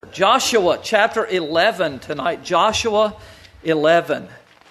Joshua chapter 11 tonight. Joshua 11.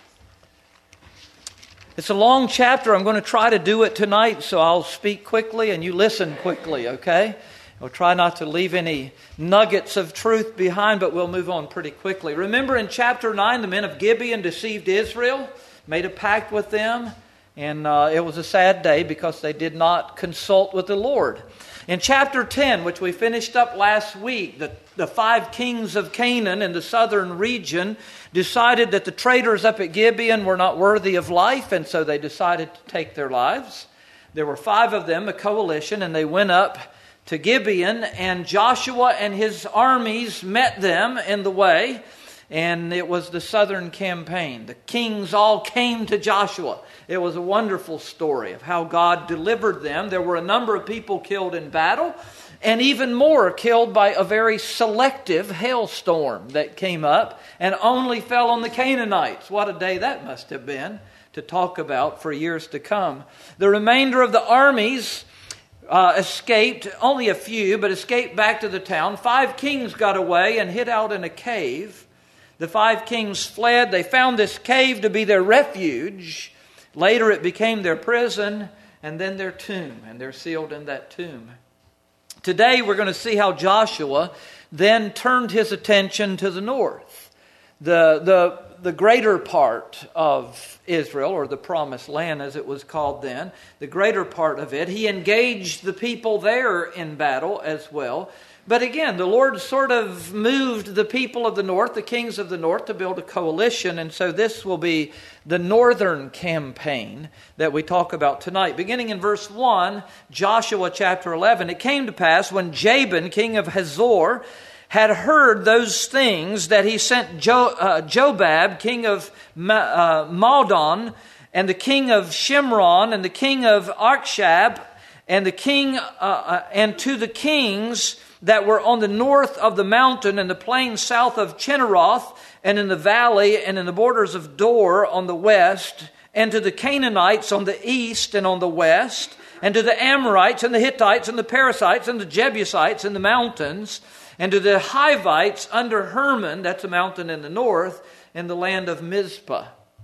It's a long chapter. I'm going to try to do it tonight, so I'll speak quickly and you listen quickly, okay? We'll try not to leave any nuggets of truth behind, but we'll move on pretty quickly. Remember in chapter 9, the men of Gibeon deceived Israel, made a pact with them, and it was a sad day because they did not consult with the Lord. In chapter 10, which we finished up last week, the 5 kings of Canaan in the southern region decided that the traders up at Gibeon were not worthy of life, and so they decided to take their lives. There were 5 of them, a coalition, and they went up to Gibeon, and Joshua and his armies met them in the way, and it was the southern campaign. The kings all came to Joshua. It was a wonderful story of how God delivered them. There were a number of people killed in battle, and even more killed by a very selective hailstorm that came up and only fell on the Canaanites. What a day that must have been to talk about for years to come. The remainder of the armies escaped, only a few, but escaped back to the town. 5 kings got away and hid out in a cave. The 5 kings fled. They found this cave to be their refuge. Later it became their prison and then their tomb, and they're sealed in that tomb. Today we're going to see how Joshua then turned his attention to the north. The greater part of Israel, or the promised land as it was called then, the greater part of it, he engaged the people there in battle as well. But again, the Lord sort of moved the people of the north, the kings of the north, to build a coalition. And so this will be the northern campaign that we talk about tonight. Beginning in verse 1, Joshua chapter 11. It came to pass when Jabin, king of Hazor, had heard those things that he sent Jobab, king of Maldon, and the king of Shimron, and the king of Archab, and the king and to the kings that were on the north of the mountain and the plain south of Chinneroth, and in the valley and in the borders of Dor on the west, and to the Canaanites on the east and on the west, and to the Amorites and the Hittites and the Perizzites and the Jebusites in the mountains, and to the Hivites under Hermon, that's a mountain in the north, in the land of Mizpah.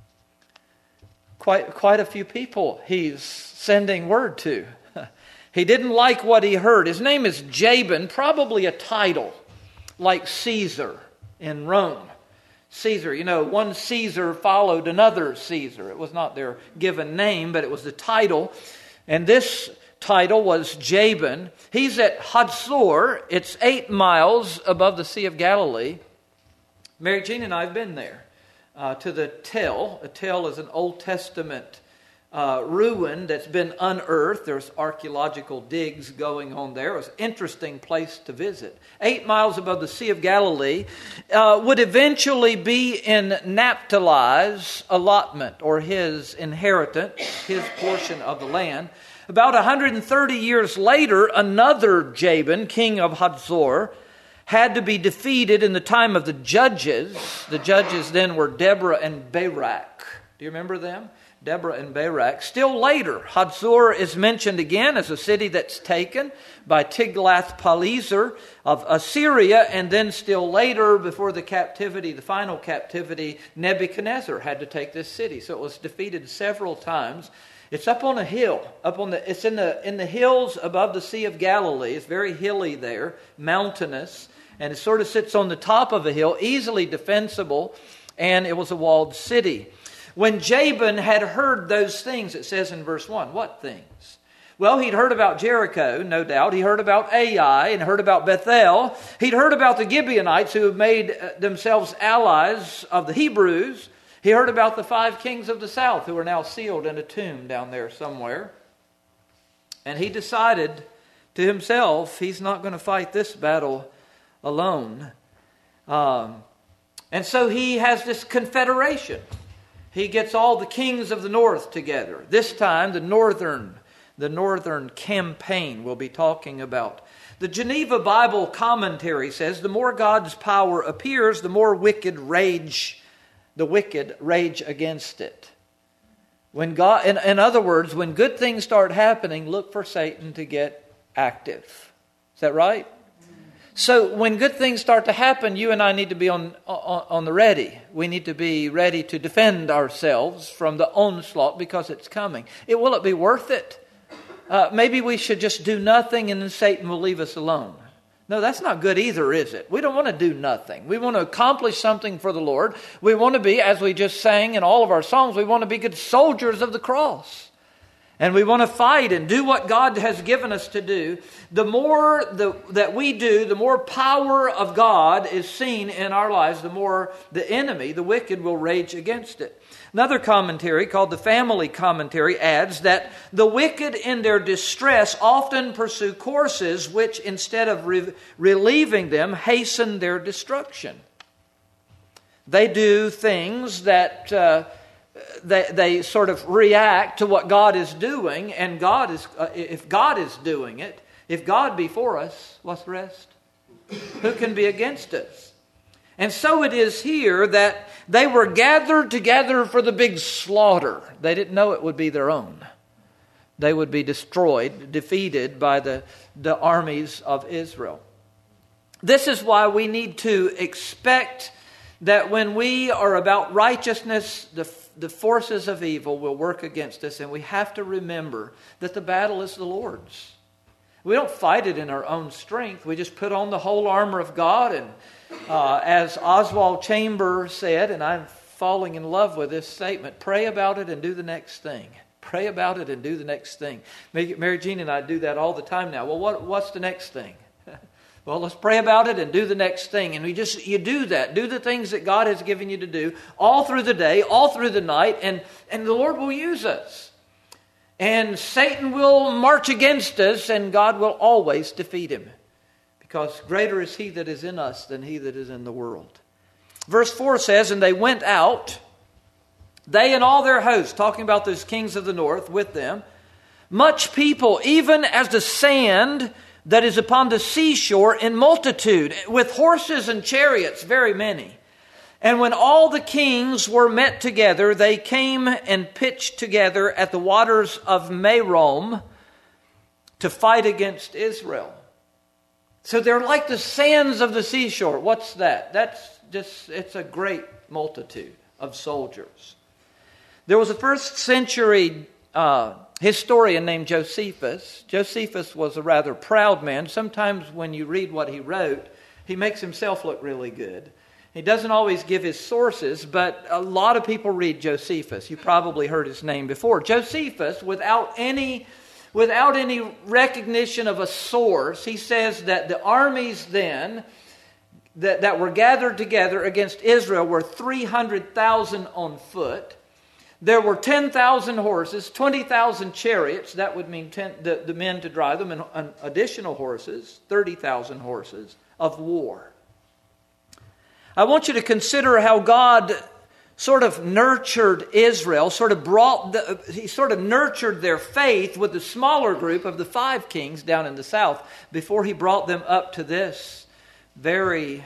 Quite a few people he's sending word to. He didn't like what he heard. His name is Jabin, probably a title like Caesar in Rome. Caesar, one Caesar followed another Caesar. It was not their given name, but it was the title. And this title was Jabin. He's at Hazor. It's 8 miles above the Sea of Galilee. Mary Jean and I have been there to the Tel. A Tel is an Old Testament ruin that's been unearthed. There's archaeological digs going on there. It was an interesting place to visit. 8 miles above the Sea of Galilee, would eventually be in Naphtali's allotment, or his inheritance, his portion of the land. About 130 years later, another Jabin, king of Hazor, had to be defeated in the time of the judges. The judges then were Deborah and Barak. Do you remember them? Deborah and Barak. Still later, Hazor is mentioned again as a city that's taken by Tiglath-Pileser of Assyria, and then still later, before the captivity, the final captivity, Nebuchadnezzar had to take this city. So it was defeated several times. It's up on a hill. It's in the hills above the Sea of Galilee. It's very hilly there, mountainous, and it sort of sits on the top of a hill, easily defensible, and it was a walled city. When Jabin had heard those things, it says in verse 1, what things? Well, he'd heard about Jericho, no doubt. He heard about Ai and heard about Bethel. He'd heard about the Gibeonites who have made themselves allies of the Hebrews. He heard about the 5 kings of the south who are now sealed in a tomb down there somewhere. And he decided to himself, he's not going to fight this battle alone. And so he has this confederation. He gets all the kings of the north together. This time, the northern campaign we'll be talking about. The Geneva Bible Commentary says, the more God's power appears, the more the wicked rage against it. When God, in other words, when good things start happening, look for Satan to get active. Is that right? So when good things start to happen, you and I need to be on the ready. We need to be ready to defend ourselves from the onslaught because it's coming. Will it be worth it? Maybe we should just do nothing and then Satan will leave us alone. No, that's not good either, is it? We don't want to do nothing. We want to accomplish something for the Lord. We want to be, as we just sang in all of our songs, we want to be good soldiers of the cross. And we want to fight and do what God has given us to do. The more that we do, the more power of God is seen in our lives, the more the enemy, the wicked, will rage against it. Another commentary called the Family Commentary adds that the wicked in their distress often pursue courses which, instead of relieving them, hasten their destruction. They do things that they sort of react to what God is doing, and if God is doing it, if God be for us, what's the rest? Who can be against us? And so it is here that they were gathered together for the big slaughter. They didn't know it would be their own. They would be destroyed, defeated by the armies of Israel. This is why we need to expect that when we are about righteousness, the forces of evil will work against us, and we have to remember that the battle is the Lord's. We don't fight it in our own strength. We just put on the whole armor of God, and as Oswald Chambers said, and I'm falling in love with this statement, pray about it and do the next thing. Pray about it and do the next thing. Mary Jean and I do that all the time now. Well, what's the next thing? Well, let's pray about it and do the next thing. And you do that. Do the things that God has given you to do all through the day, all through the night, and the Lord will use us. And Satan will march against us, and God will always defeat him. Because greater is he that is in us than he that is in the world. Verse 4 says, and they went out, they and all their hosts, talking about those kings of the north with them, much people, even as the sand that is upon the seashore in multitude, with horses and chariots, very many. And when all the kings were met together, they came and pitched together at the waters of Merom to fight against Israel. So they're like the sands of the seashore. What's that? It's a great multitude of soldiers. There was a first century historian named Josephus. Josephus was a rather proud man. Sometimes when you read what he wrote, he makes himself look really good. He doesn't always give his sources, but a lot of people read Josephus. You probably heard his name before. Josephus, without any recognition of a source, he says that the armies then that were gathered together against Israel were 300,000 on foot. There were 10,000 horses, 20,000 chariots. That would mean the men to drive them, and additional horses, 30,000 horses of war. I want you to consider how God sort of nurtured Israel, he sort of nurtured their faith with the smaller group of the 5 kings down in the south before he brought them up to this very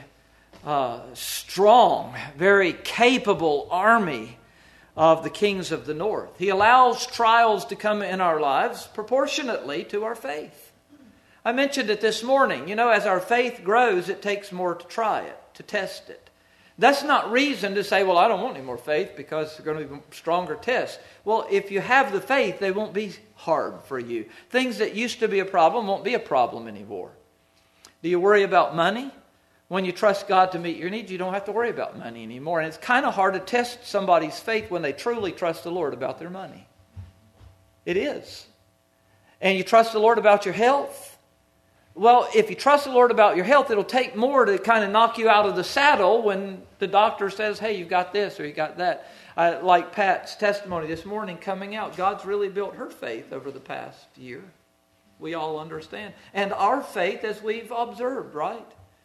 strong, very capable army of the kings of the north. He allows trials to come in our lives proportionately to our faith. I mentioned it this morning. As our faith grows, it takes more to try it, to test it. That's not reason to say, well, I don't want any more faith because they're going to be stronger tests. Well, if you have the faith, they won't be hard for you. Things that used to be a problem won't be a problem anymore. Do you worry about money? When you trust God to meet your needs, you don't have to worry about money anymore. And it's kind of hard to test somebody's faith when they truly trust the Lord about their money. It is. And you trust the Lord about your health? Well, if you trust the Lord about your health, it'll take more to kind of knock you out of the saddle when the doctor says, hey, you've got this or you got that. Like Pat's testimony this morning coming out, God's really built her faith over the past year. We all understand. And our faith, as we've observed, right?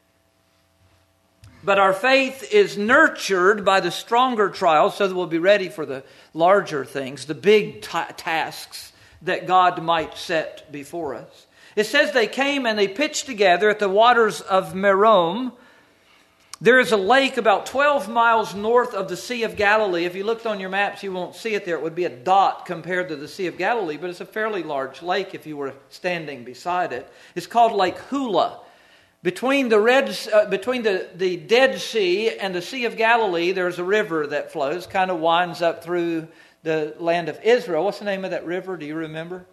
But our faith is nurtured by the stronger trials so that we'll be ready for the larger things, the big tasks that God might set before us. It says they came and they pitched together at the waters of Merom. There is a lake about 12 miles north of the Sea of Galilee. If you looked on your maps, you won't see it there. It would be a dot compared to the Sea of Galilee, but it's a fairly large lake if you were standing beside it. It's called Lake Hula. Between the Dead Sea and the Sea of Galilee, there's a river that flows, kind of winds up through the land of Israel. What's the name of that river? Do you remember?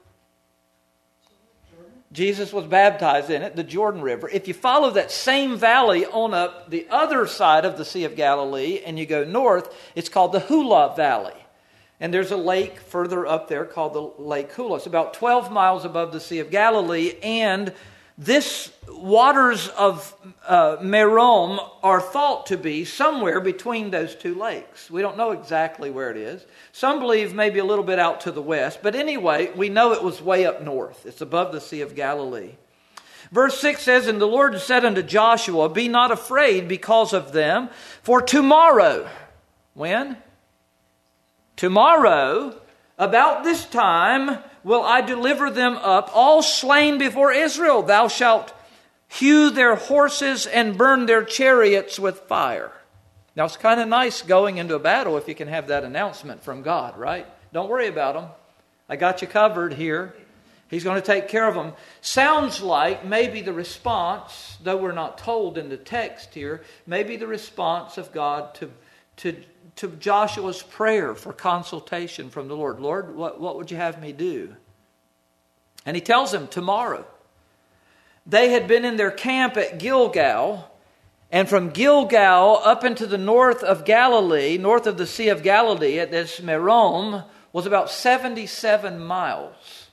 Jesus was baptized in it, the Jordan River. If you follow that same valley on up the other side of the Sea of Galilee and you go north, it's called the Hula Valley. And there's a lake further up there called the Lake Hula. It's about 12 miles above the Sea of Galilee, and this waters of Merom are thought to be somewhere between those two lakes. We don't know exactly where it is. Some believe maybe a little bit out to the west. But anyway, we know it was way up north. It's above the Sea of Galilee. Verse 6 says, "And the Lord said unto Joshua, Be not afraid because of them, for tomorrow," when? "Tomorrow, about this time, will I deliver them up, all slain before Israel. Thou shalt hew their horses and burn their chariots with fire." Now, it's kind of nice going into a battle if you can have that announcement from God, right? Don't worry about them. I got you covered here. He's going to take care of them. Sounds like maybe the response, though we're not told in the text here, maybe the response of God to Joshua's prayer for consultation from the Lord. Lord, what would you have me do? And he tells him tomorrow. They had been in their camp at Gilgal, and from Gilgal up into the north of Galilee, north of the Sea of Galilee, at this Merom, was about 77 miles.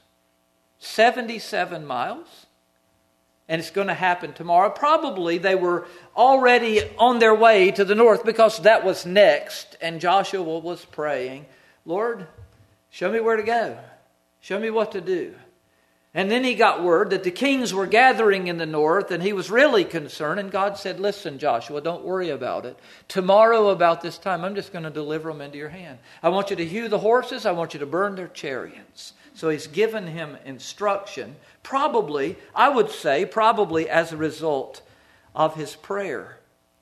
77 miles? And it's going to happen tomorrow. Probably they were already on their way to the north because that was next. And Joshua was praying, Lord, show me where to go. Show me what to do. And then he got word that the kings were gathering in the north, and he was really concerned. And God said, listen, Joshua, don't worry about it. Tomorrow about this time, I'm just going to deliver them into your hand. I want you to hew the horses. I want you to burn their chariots. So he's given him instruction, probably, I would say, probably as a result of his prayer.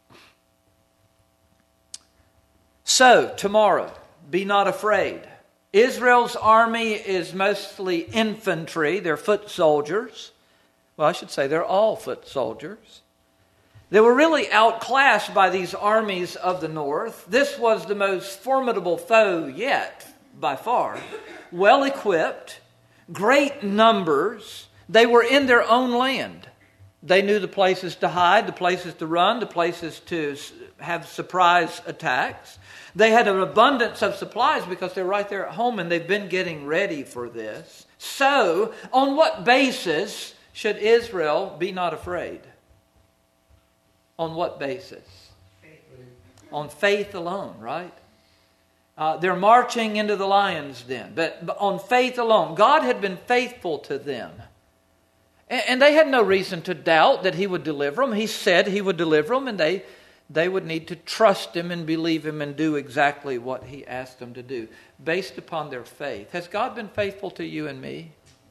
So, tomorrow, be not afraid. Israel's army is mostly infantry. They're foot soldiers. Well, I should say they're all foot soldiers. They were really outclassed by these armies of the north. This was the most formidable foe yet, by far. Well equipped, great numbers. They were in their own land. They knew the places to hide, the places to run, the places to have surprise attacks. They had an abundance of supplies because they're right there at home and they've been getting ready for this. So, on what basis should Israel be not afraid? On what basis? On faith alone, right? They're marching into the lion's den, but on faith alone. God had been faithful to them. And they had no reason to doubt that he would deliver them. He said he would deliver them, and they would need to trust him and believe him and do exactly what he asked them to do, based upon their faith. Has God been faithful to you and me?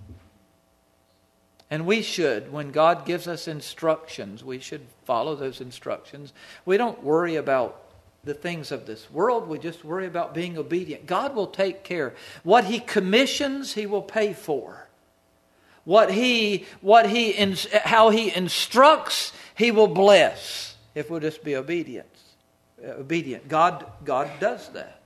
And we should, when God gives us instructions, we should follow those instructions. We don't worry about the things of this world. We just worry about being obedient. God will take care. What he commissions, he will pay for. How he instructs, he will bless. If we'll just be obedient. God does that.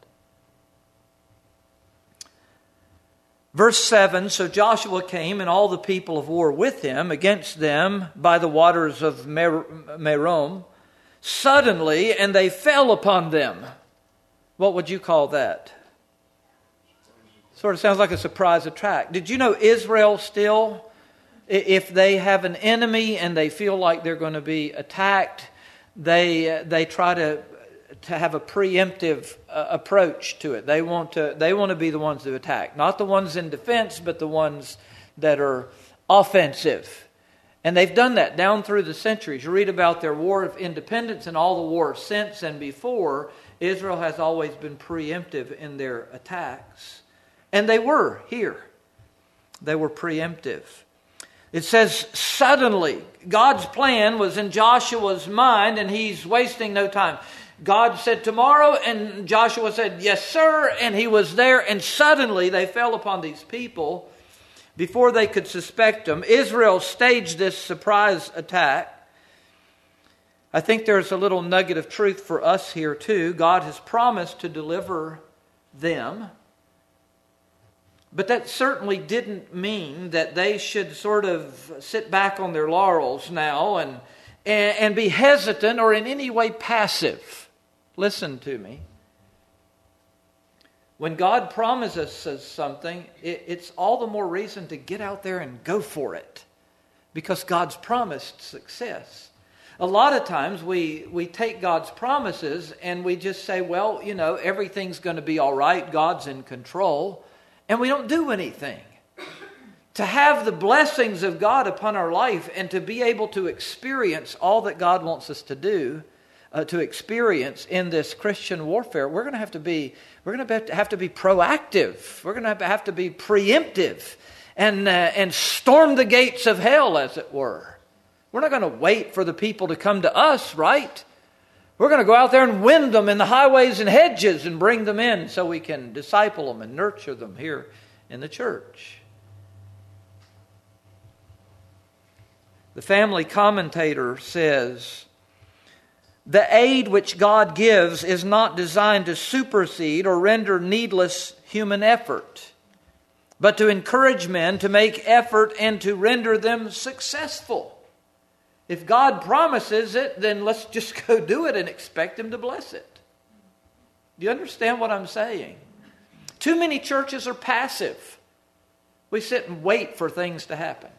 Verse 7, so Joshua came and all the people of war with him against them by the waters of Merom. Suddenly, and they fell upon them. What would you call that? Sort of sounds like a surprise attack. Did you know Israel still, if they have an enemy and they feel like they're going to be attacked, they try to have a preemptive approach to it. They want to be the ones to attack. Not the ones in defense, but the ones that are offensive. And they've done that down through the centuries. You read about their war of independence and all the wars since and before. Israel has always been preemptive in their attacks. And they were here. They were preemptive. It says, suddenly, God's plan was in Joshua's mind, and he's wasting no time. God said tomorrow, and Joshua said, yes, sir, and he was there, and suddenly they fell upon these people before they could suspect them. Israel staged this surprise attack. I think there's a little nugget of truth for us here too. God has promised to deliver them. But that certainly didn't mean that they should sort of sit back on their laurels now and be hesitant or in any way passive. Listen to me. When God promises us something, it's all the more reason to get out there and go for it, because God's promised success. A lot of times we take God's promises and we just say, well, everything's going to be all right. God's in control. And we don't do anything. To have the blessings of God upon our life and to be able to experience all that God wants us to do, to experience in this Christian warfare, we're going to have to be proactive. We're going to have to be preemptive and storm the gates of hell, as it were. We're not going to wait for the people to come to us, right? We're going to go out there and win them in the highways and hedges and bring them in so we can disciple them and nurture them here in the church. The family commentator says, the aid which God gives is not designed to supersede or render needless human effort, but to encourage men to make effort and to render them successful. If God promises it, then let's just go do it and expect Him to bless it. Do you understand what I'm saying? Too many churches are passive. We sit and wait for things to happen.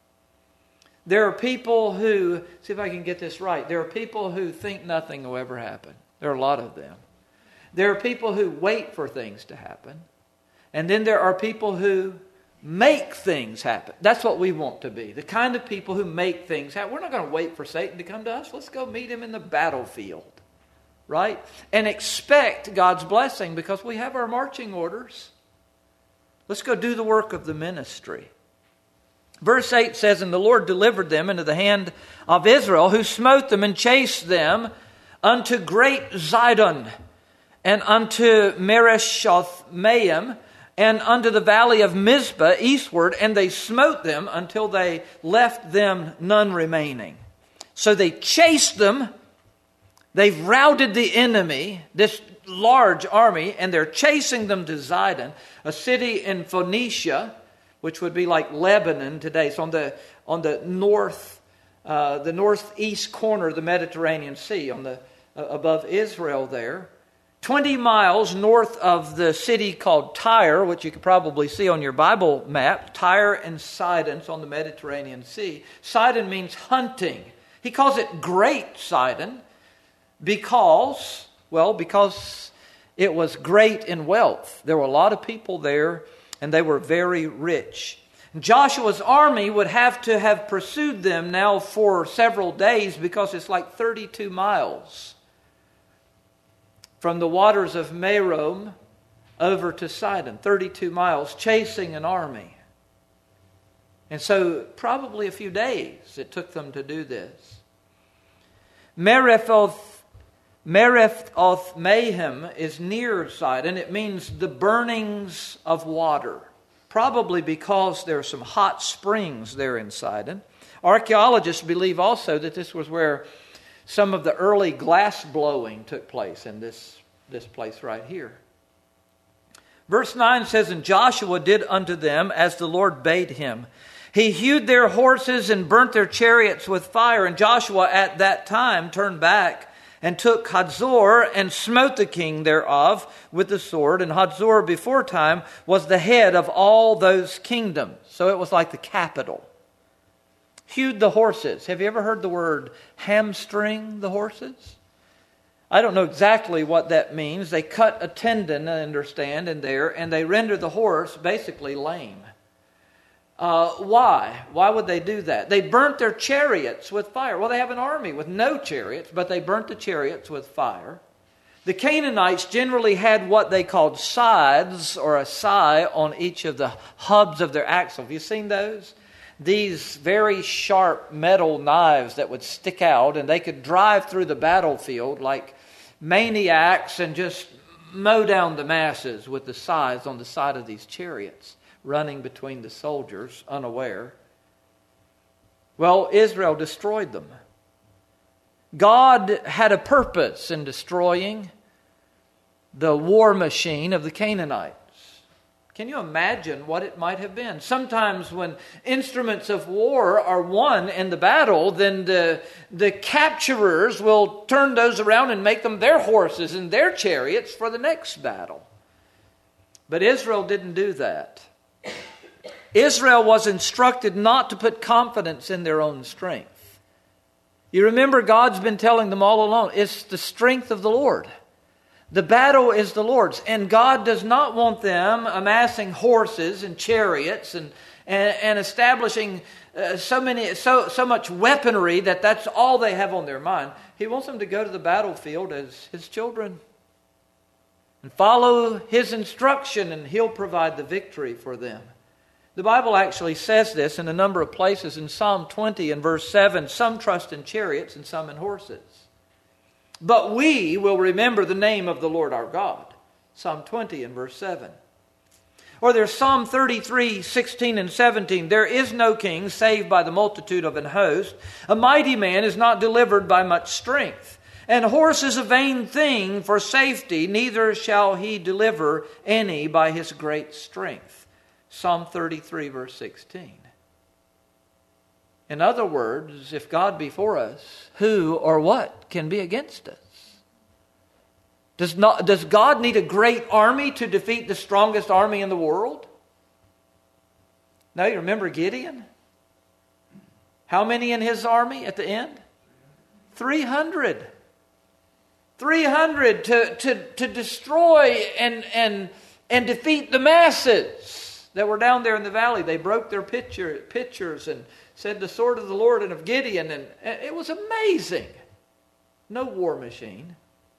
There are people who, see if I can get this right, there are people who think nothing will ever happen. There are a lot of them. There are people who wait for things to happen. And then there are people who make things happen. That's what we want to be. The kind of people who make things happen. We're not going to wait for Satan to come to us. Let's go meet him in the battlefield. Right? And expect God's blessing because we have our marching orders. Let's go do the work of the ministry. Verse 8 says, and the Lord delivered them into the hand of Israel, who smote them and chased them unto great Zidon, and unto Mereshoth-maim, and unto the valley of Mizpah eastward, and they smote them until they left them none remaining. So they chased them. They've routed the enemy, this large army, and they're chasing them to Zidon, a city in Phoenicia, which would be like Lebanon today. It's on the northeast corner of the Mediterranean Sea, above Israel there. 20 miles north of the city called Tyre, which you could probably see on your Bible map. Tyre and Sidon, it's on the Mediterranean Sea. Sidon means hunting. He calls it Great Sidon because it was great in wealth. There were a lot of people there, and they were very rich. Joshua's army would have to have pursued them now for several days because it's like 32 miles from the waters of Merom over to Sidon. 32 miles, chasing an army. And so probably a few days it took them to do this. Merethoth-maim is near Sidon. It means the burnings of water. Probably because there are some hot springs there in Sidon. Archaeologists believe also that this was where some of the early glass blowing took place in this place right here. Verse 9 says, and Joshua did unto them as the Lord bade him. He hewed their horses and burnt their chariots with fire. And Joshua at that time turned back and took Hazor and smote the king thereof with the sword. And Hazor before time was the head of all those kingdoms. So it was like the capital. Hewed the horses. Have you ever heard the word hamstring the horses? I don't know exactly what that means. They cut a tendon, I understand, in there, and they render the horse basically lame. Why? Why would they do that? They burnt their chariots with fire. Well, they have an army with no chariots, but they burnt the chariots with fire. The Canaanites generally had what they called scythes, or a scythe on each of the hubs of their axle. Have you seen those? These very sharp metal knives that would stick out, and they could drive through the battlefield like maniacs and just mow down the masses with the scythes on the side of these chariots, running between the soldiers, unaware. Well, Israel destroyed them. God had a purpose in destroying the war machine of the Canaanites. Can you imagine what it might have been? Sometimes when instruments of war are won in the battle, then the capturers will turn those around and make them their horses and their chariots for the next battle. But Israel didn't do that. Israel was instructed not to put confidence in their own strength. You remember, God's been telling them all along, it's the strength of the Lord. The battle is the Lord's, and God does not want them amassing horses and chariots and establishing so much weaponry that that's all they have on their mind. He wants them to go to the battlefield as His children and follow His instruction, and He'll provide the victory for them. The Bible actually says this in a number of places. In Psalm 20 and verse 7, some trust in chariots and some in horses. But we will remember the name of the Lord our God. Psalm 20 and verse 7. Or there's Psalm 33, 16 and 17. There is no king saved by the multitude of an host. A mighty man is not delivered by much strength. And horse is a vain thing for safety, neither shall he deliver any by his great strength. Psalm 33 verse 16. In other words, if God be for us, who or what can be against us? Does God need a great army to defeat the strongest army in the world? No, you remember Gideon? How many in his army at the end? 300. 300 to destroy and defeat the masses that were down there in the valley. They broke their pitchers and said the sword of the Lord and of Gideon, and it was amazing. No war machine.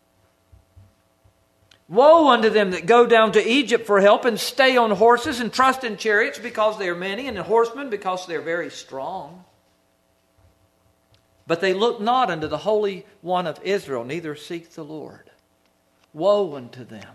Woe unto them that go down to Egypt for help and stay on horses and trust in chariots because they are many, and in horsemen because they are very strong. But they look not unto the Holy One of Israel, neither seek the Lord. Woe unto them.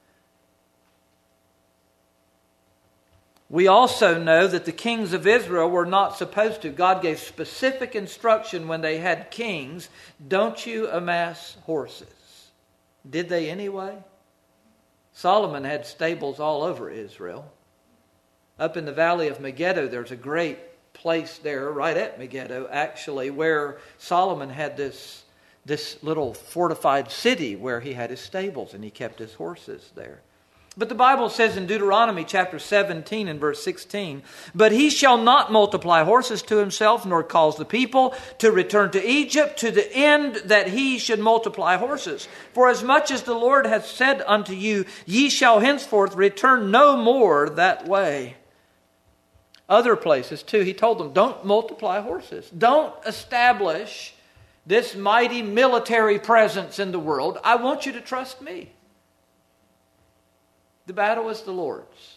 We also know that the kings of Israel were not supposed to. God gave specific instruction when they had kings, don't you amass horses. Did they anyway? Solomon had stables all over Israel. Up in the valley of Megiddo, there's a great place there, right at Megiddo actually, where Solomon had this little fortified city where he had his stables and he kept his horses there. But the Bible says in Deuteronomy chapter 17 and verse 16, but he shall not multiply horses to himself, nor cause the people to return to Egypt, to the end that he should multiply horses. For as much as the Lord hath said unto you, ye shall henceforth return no more that way. Other places too, he told them, don't multiply horses. Don't establish this mighty military presence in the world. I want you to trust me. The battle is the Lord's.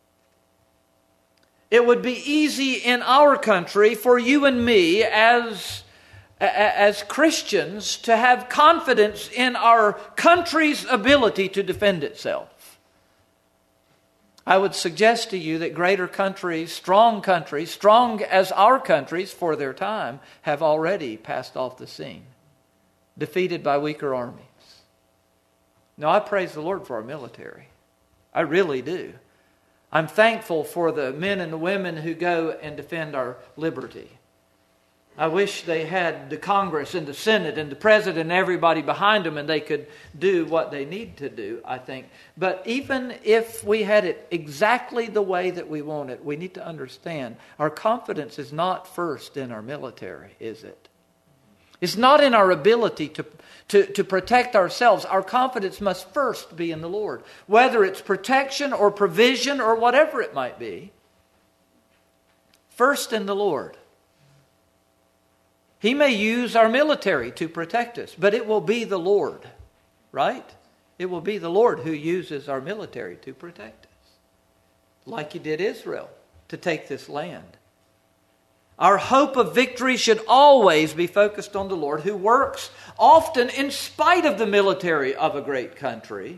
It would be easy in our country for you and me as Christians to have confidence in our country's ability to defend itself. I would suggest to you that greater countries, strong as our countries for their time, have already passed off the scene, defeated by weaker armies. Now, I praise the Lord for our military. I really do. I'm thankful for the men and the women who go and defend our liberty. I wish they had the Congress and the Senate and the President and everybody behind them and they could do what they need to do, I think. But even if we had it exactly the way that we want it, we need to understand our confidence is not first in our military, is it? It's not in our ability to protect ourselves. Our confidence must first be in the Lord. Whether it's protection or provision or whatever it might be. First in the Lord. He may use our military to protect us, but it will be the Lord, right? It will be the Lord who uses our military to protect us. Like He did Israel to take this land. Our hope of victory should always be focused on the Lord, who works often in spite of the military of a great country.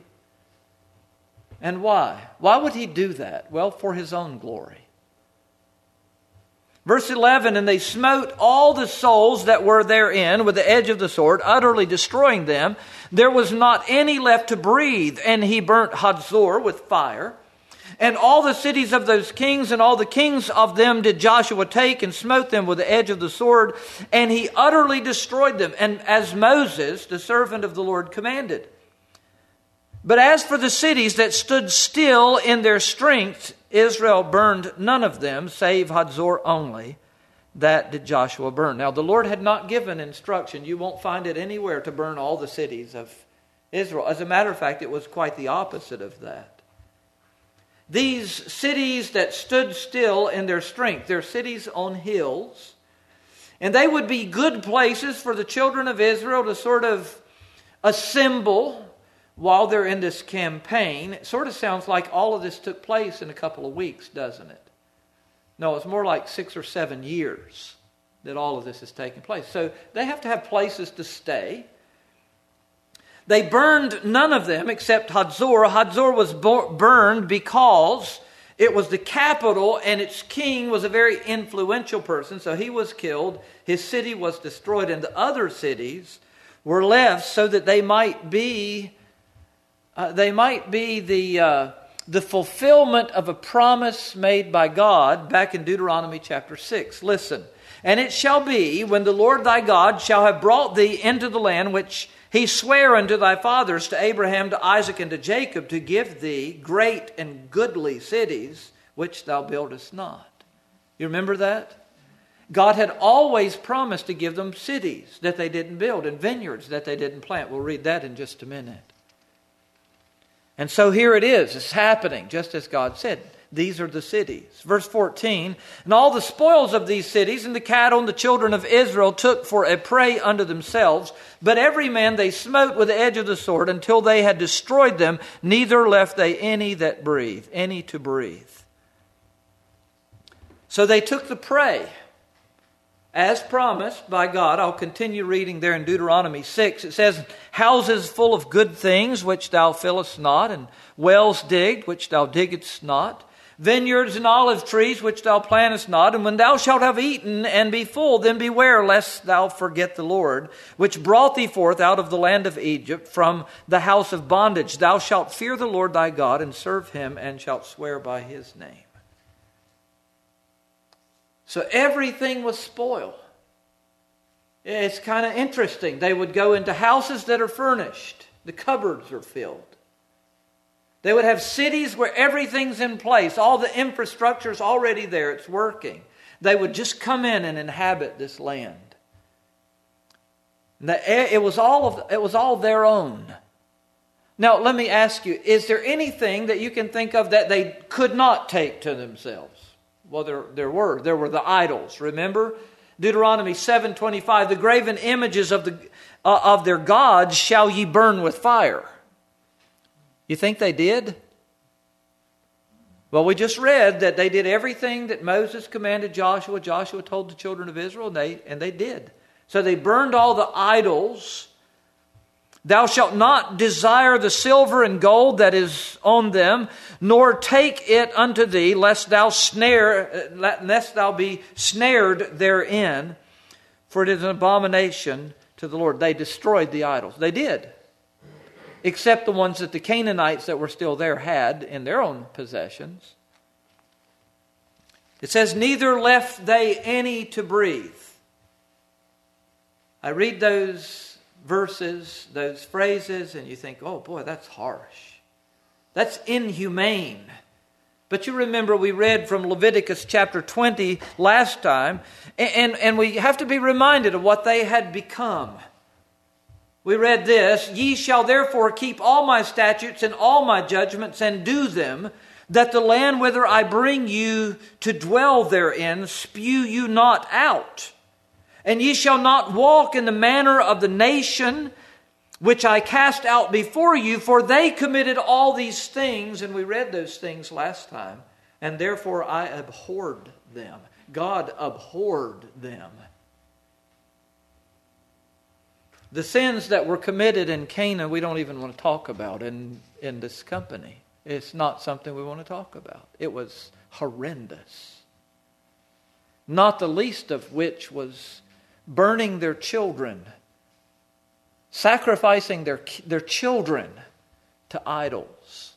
And why? Why would He do that? Well, for His own glory. Verse 11, and they smote all the souls that were therein with the edge of the sword, utterly destroying them. There was not any left to breathe. And he burnt Hazor with fire. And all the cities of those kings and all the kings of them did Joshua take and smote them with the edge of the sword. And he utterly destroyed them, and as Moses, the servant of the Lord, commanded. But as for the cities that stood still in their strength, Israel burned none of them, save Hazor only. That did Joshua burn. Now the Lord had not given instruction. You won't find it anywhere to burn all the cities of Israel. As a matter of fact, it was quite the opposite of that. These cities that stood still in their strength, they're cities on hills, and they would be good places for the children of Israel to sort of assemble while they're in this campaign. It sort of sounds like all of this took place in a couple of weeks, doesn't it? No, it's more like 6 or 7 years that all of this is taking place. So they have to have places to stay. They burned none of them except Hazor. Hazor was burned because it was the capital and its king was a very influential person. So he was killed. His city was destroyed, and the other cities were left so that they might be the fulfillment of a promise made by God back in Deuteronomy chapter 6. Listen. And it shall be, when the Lord thy God shall have brought thee into the land which he sware unto thy fathers, to Abraham, to Isaac, and to Jacob, to give thee great and goodly cities, which thou buildest not. You remember that? God had always promised to give them cities that they didn't build, and vineyards that they didn't plant. We'll read that in just a minute. And so here it is. It's happening just as God said. These are the cities. Verse 14, and all the spoils of these cities and the cattle and the children of Israel took for a prey unto themselves. But every man they smote with the edge of the sword until they had destroyed them. Neither left they any that breathe, any to breathe. So they took the prey. As promised by God. I'll continue reading there in Deuteronomy 6. It says, houses full of good things which thou fillest not, and wells digged which thou diggest not, vineyards and olive trees which thou plantest not. And when thou shalt have eaten and be full, then beware lest thou forget the Lord, which brought thee forth out of the land of Egypt from the house of bondage. Thou shalt fear the Lord thy God and serve him, and shalt swear by his name. So everything was spoiled. It's kind of interesting. They would go into houses that are furnished. The cupboards are filled. They would have cities where everything's in place. All the infrastructure's already there. It's working. They would just come in and inhabit this land. It was all their own. Now, let me ask you, is there anything that you can think of that they could not take to themselves? Well, there were the idols. Remember, Deuteronomy 7:25, the graven images of their gods shall ye burn with fire. You think they did? Well, we just read that they did everything that Moses commanded Joshua. Joshua told the children of Israel, and they did. So they burned all the idols. Thou shalt not desire the silver and gold that is on them, nor take it unto thee, lest thou be snared therein, for it is an abomination to the Lord. They destroyed the idols. They did. Except the ones that the Canaanites that were still there had in their own possessions. It says, neither left they any to breathe. I read those verses, those phrases, and you think, oh boy, that's harsh. That's inhumane. But you remember we read from Leviticus chapter 20 last time, and we have to be reminded of what they had become. We read this, ye shall therefore keep all my statutes and all my judgments and do them, that the land whither I bring you to dwell therein spew you not out. And ye shall not walk in the manner of the nation which I cast out before you, for they committed all these things, and we read those things last time, and therefore I abhorred them. God abhorred them. The sins that were committed in Canaan, we don't even want to talk about in this company. It's not something we want to talk about. It was horrendous. not the least of which was burning their children, sacrificing their children to idols.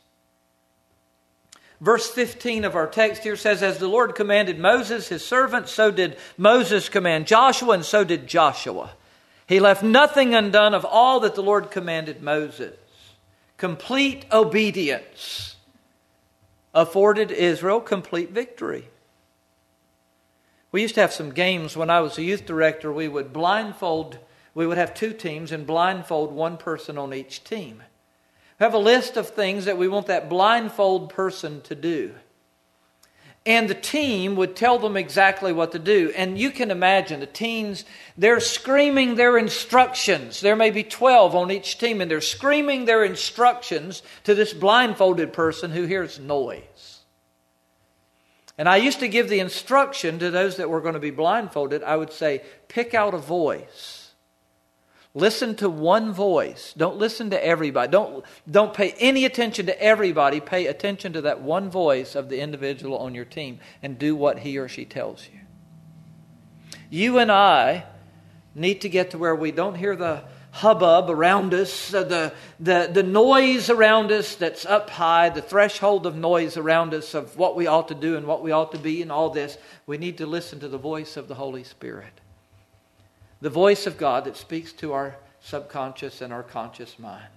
Verse 15 of our text here says, as the Lord commanded Moses, his servant, so did Moses command Joshua, and so did Joshua. He left nothing undone of all that the Lord commanded Moses. Complete obedience afforded Israel complete victory. We used to have some games when I was a youth director. We would have two teams and blindfold one person on each team. We have a list of things that we want that blindfold person to do. And the team would tell them exactly what to do. And you can imagine the teens, they're screaming their instructions. There may be 12 on each team, and they're screaming their instructions to this blindfolded person who hears noise. And I used to give the instruction to those that were going to be blindfolded. I would say, pick out a voice. Listen to one voice. Don't listen to everybody. Don't pay any attention to everybody. Pay attention to that one voice of the individual on your team and do what he or she tells you. You and I need to get to where we don't hear the hubbub around us, the noise around us that's up high, the threshold of noise around us of what we ought to do and what we ought to be and all this. We need to listen to the voice of the Holy Spirit. The voice of God that speaks to our subconscious and our conscious mind.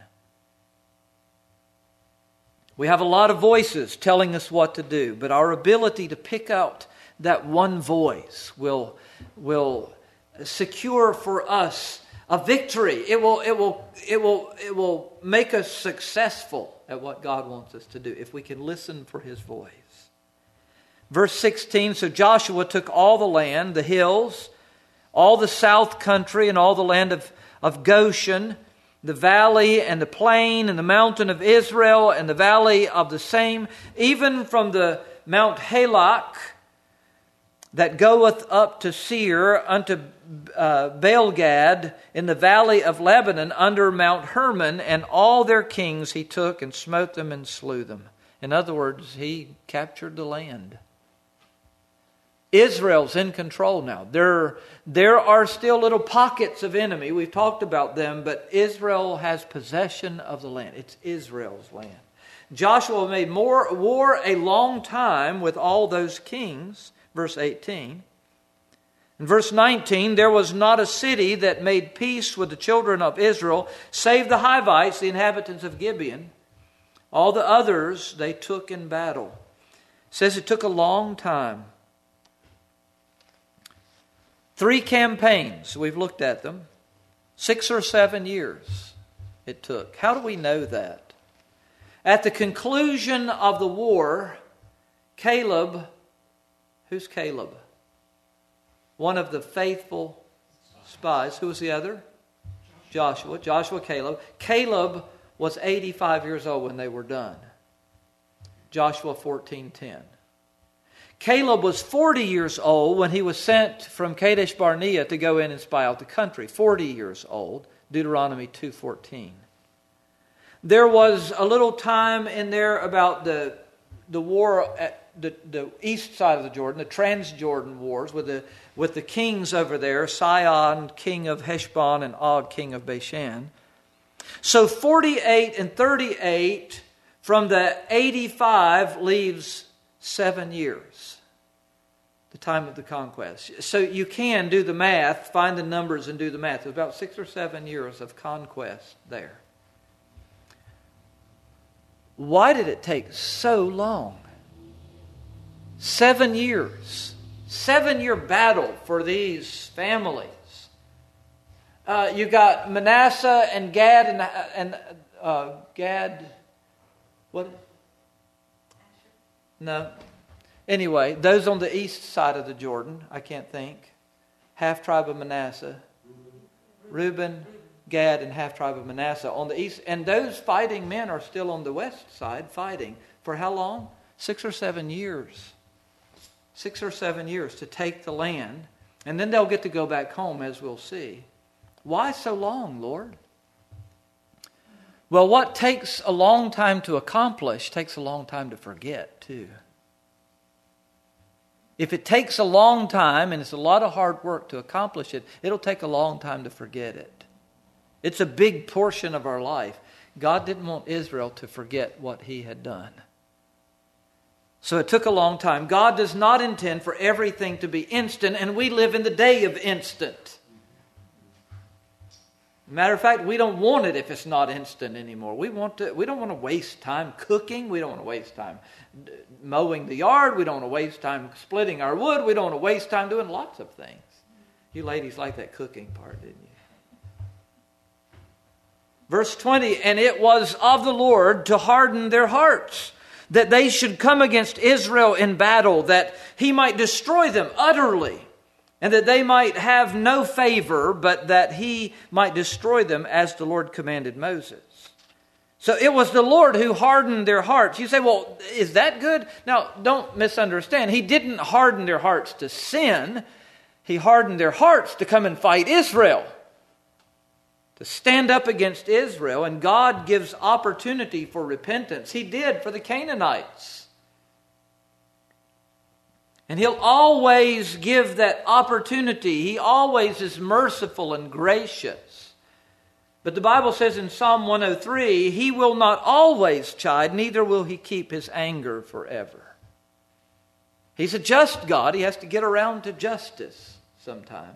We have a lot of voices telling us what to do, but our ability to pick out that one voice will secure for us a victory. It will make us successful at what God wants us to do if we can listen for His voice. Verse 16, so Joshua took all the land, the hills, all the south country and all the land of Goshen, the valley and the plain and the mountain of Israel and the valley of the same, even from the Mount Halak that goeth up to Seir unto Baalgad in the valley of Lebanon under Mount Hermon, and all their kings he took and smote them and slew them. In other words, he captured the land. Israel's in control now. There are still little pockets of enemy. We've talked about them, but Israel has possession of the land. It's Israel's land. Joshua made war a long time with all those kings. Verse 18. In verse 19, there was not a city that made peace with the children of Israel, save the Hivites, the inhabitants of Gibeon. All the others they took in battle. It says it took a long time. 3 campaigns, we've looked at them. 6 or 7 years it took. How do we know that? At the conclusion of the war, Caleb, who's Caleb? One of the faithful spies. Who was the other? Joshua, Caleb. Caleb was 85 years old when they were done. Joshua 14:10. Caleb was 40 years old when he was sent from Kadesh Barnea to go in and spy out the country. 40 years old. Deuteronomy 2:14. There was a little time in there about the war at the east side of the Jordan, the Transjordan wars with the kings over there, Sihon, king of Heshbon, and Og, king of Bashan. So 48 and 38 from the 85 leaves 7 years, the time of the conquest. So you can do the math, find the numbers and do the math. It's about 6 or 7 years of conquest there. Why did it take so long? 7 years. 7-year battle for these families. You got Manasseh and Gad and Gad. What? No. Anyway, those on the east side of the Jordan, I can't think. Half tribe of Manasseh. Reuben, Gad, and half tribe of Manasseh on the east. And those fighting men are still on the west side fighting. For how long? 6 or 7 years. 6 or 7 years to take the land. And then they'll get to go back home, as we'll see. Why so long, Lord? Well, what takes a long time to accomplish takes a long time to forget, too. If it takes a long time, and it's a lot of hard work to accomplish it, it'll take a long time to forget it. It's a big portion of our life. God didn't want Israel to forget what He had done. So it took a long time. God does not intend for everything to be instant, and we live in the day of instant. Matter of fact, we don't want it if it's not instant anymore. We don't want to waste time cooking. We don't want to waste time mowing the yard. We don't want to waste time splitting our wood. We don't want to waste time doing lots of things. You ladies like that cooking part, didn't you? Verse 20, and it was of the Lord to harden their hearts, that they should come against Israel in battle, that He might destroy them utterly, and that they might have no favor, but that He might destroy them as the Lord commanded Moses. So it was the Lord who hardened their hearts. You say, well, is that good? Now, don't misunderstand. He didn't harden their hearts to sin. He hardened their hearts to come and fight Israel, to stand up against Israel. And God gives opportunity for repentance. He did for the Canaanites. And He'll always give that opportunity. He always is merciful and gracious. But the Bible says in Psalm 103, He will not always chide, neither will He keep His anger forever. He's a just God. He has to get around to justice sometimes.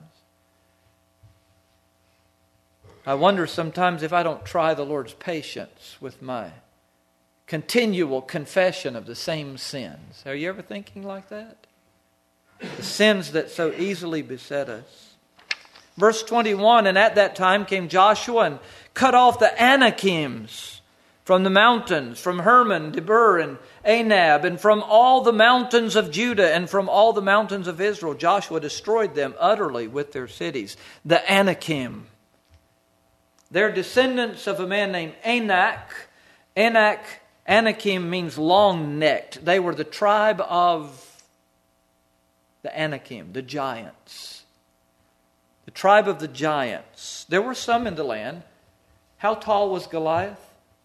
I wonder sometimes if I don't try the Lord's patience with my continual confession of the same sins. Are you ever thinking like that? The sins that so easily beset us. Verse 21, and at that time came Joshua and cut off the Anakims from the mountains, from Hermon, Debir, and Anab, and from all the mountains of Judah, and from all the mountains of Israel. Joshua destroyed them utterly with their cities. The Anakim. They're descendants of a man named Anak. Anakim means long-necked. They were the tribe of the Anakim, the giants. The tribe of the giants. There were some in the land. How tall was Goliath?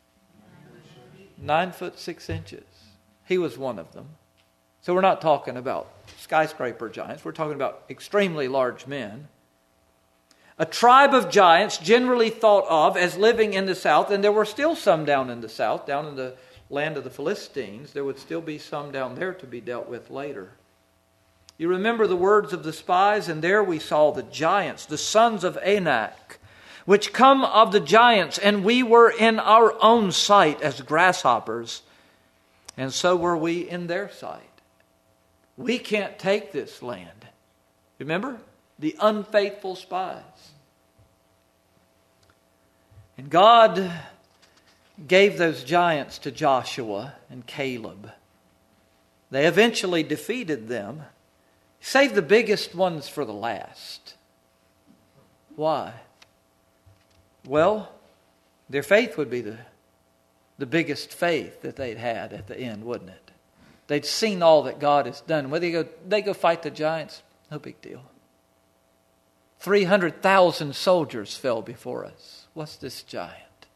9 foot 6 inches. He was one of them. So we're not talking about skyscraper giants. We're talking about extremely large men. A tribe of giants generally thought of as living in the south, and there were still some down in the south, down in the land of the Philistines. There would still be some down there to be dealt with later. You remember the words of the spies, and there we saw the giants, the sons of Anak, which come of the giants, and we were in our own sight as grasshoppers, and so were we in their sight. We can't take this land. Remember? The unfaithful spies. And God gave those giants to Joshua and Caleb. They eventually defeated them. Save the biggest ones for the last. Why? Well, their faith would be the biggest faith that they'd had at the end, wouldn't it? They'd seen all that God has done. Whether they go fight the giants, no big deal. 300,000 soldiers fell before us. What's this giant?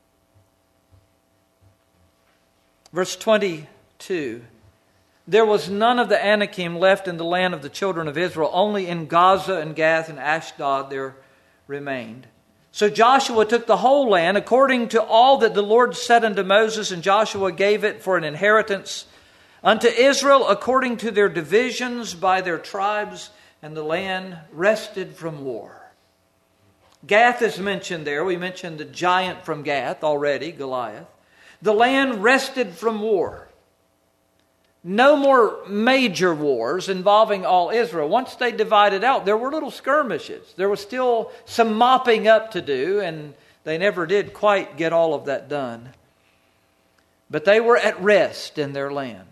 Verse 22. There was none of the Anakim left in the land of the children of Israel. Only in Gaza and Gath and Ashdod there remained. So Joshua took the whole land according to all that the Lord said unto Moses, and Joshua gave it for an inheritance unto Israel according to their divisions by their tribes, and the land rested from war. Gath is mentioned there. We mentioned the giant from Gath already, Goliath. The land rested from war. No more major wars involving all Israel. Once they divided out, there were little skirmishes. There was still some mopping up to do, and they never did quite get all of that done. But they were at rest in their land.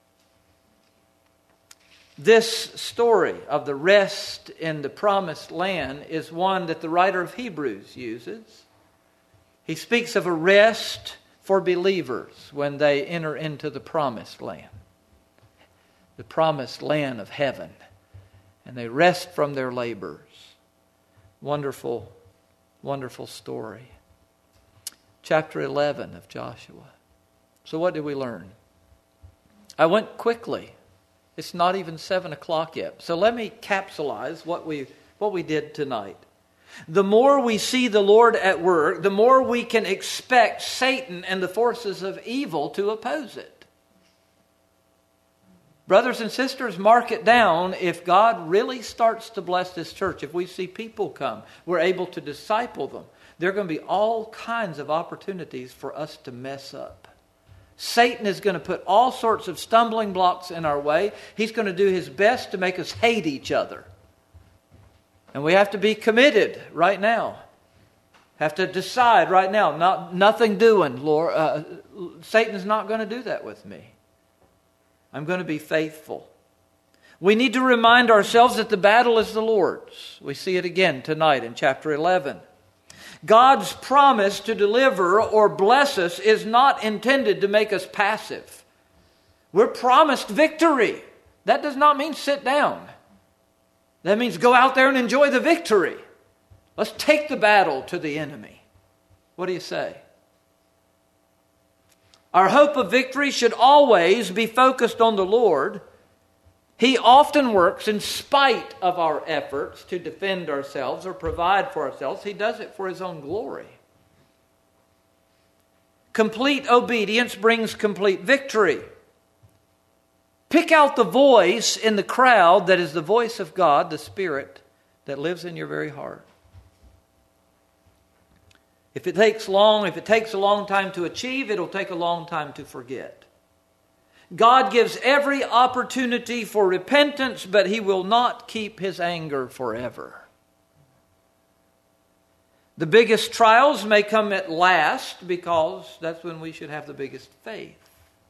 This story of the rest in the promised land is one that the writer of Hebrews uses. He speaks of a rest for believers when they enter into the promised land. The promised land of heaven. And they rest from their labors. Wonderful, wonderful story. Chapter 11 of Joshua. So what did we learn? I went quickly It's not even 7 o'clock yet. So let me capsulize what we did tonight. The more we see the Lord at work, the more we can expect Satan and the forces of evil to oppose it. Brothers and sisters, mark it down. If God really starts to bless this church, if we see people come, we're able to disciple them, there are going to be all kinds of opportunities for us to mess up. Satan is going to put all sorts of stumbling blocks in our way. He's going to do his best to make us hate each other. And we have to be committed right now. Have to decide right now. Nothing doing, Lord. Satan's not going to do that with me. I'm going to be faithful. We need to remind ourselves that the battle is the Lord's. We see it again tonight in chapter 11. God's promise to deliver or bless us is not intended to make us passive. We're promised victory. That does not mean sit down. That means go out there and enjoy the victory. Let's take the battle to the enemy. What do you say? Our hope of victory should always be focused on the Lord. He often works in spite of our efforts to defend ourselves or provide for ourselves. He does it for His own glory. Complete obedience brings complete victory. Pick out the voice in the crowd that is the voice of God, the Spirit that lives in your very heart. If it takes a long time to achieve, it'll take a long time to forget. God gives every opportunity for repentance, but He will not keep His anger forever. The biggest trials may come at last because that's when we should have the biggest faith.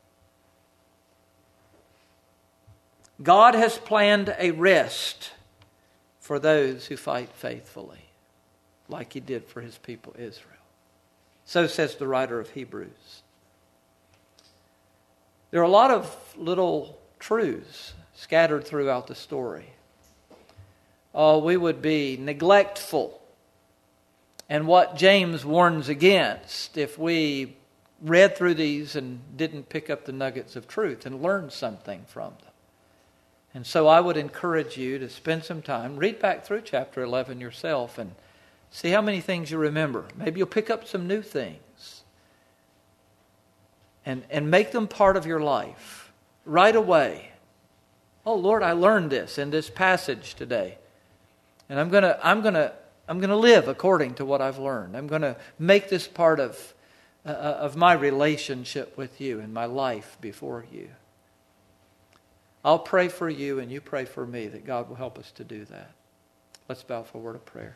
God has planned a rest for those who fight faithfully, like He did for His people Israel. So says the writer of Hebrews. There are a lot of little truths scattered throughout the story. We would be neglectful. And what James warns against if we read through these and didn't pick up the nuggets of truth and learn something from them. And so I would encourage you to spend some time, read back through chapter 11 yourself and see how many things you remember. Maybe you'll pick up some new things. And make them part of your life right away. Oh Lord, I learned this in this passage today. And I'm gonna live according to what I've learned. I'm gonna make this part of my relationship with you and my life before you. I'll pray for you and you pray for me that God will help us to do that. Let's bow for a word of prayer.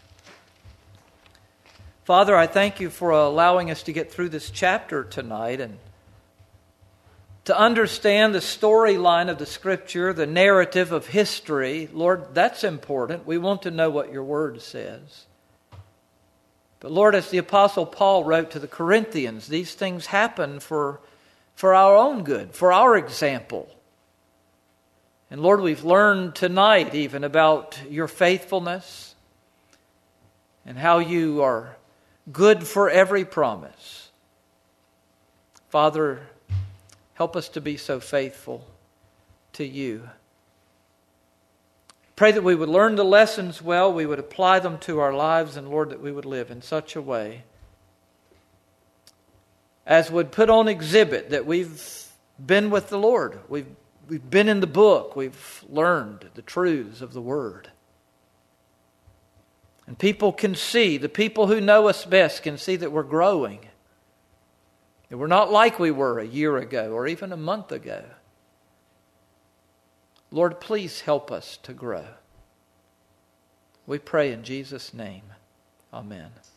Father, I thank you for allowing us to get through this chapter tonight and to understand the storyline of the Scripture, the narrative of history. Lord, that's important. We want to know what your Word says. But Lord, as the Apostle Paul wrote to the Corinthians, these things happen for our own good, for our example. And Lord, we've learned tonight even about your faithfulness and how you are good for every promise. Father, help us to be so faithful to you. Pray that we would learn the lessons well, we would apply them to our lives, and Lord, that we would live in such a way as would put on exhibit that we've been with the Lord. We've been in the book. We've learned the truths of the Word. And people can see, the people who know us best can see that we're growing. That we're not like we were a year ago or even a month ago. Lord, please help us to grow. We pray in Jesus' name. Amen.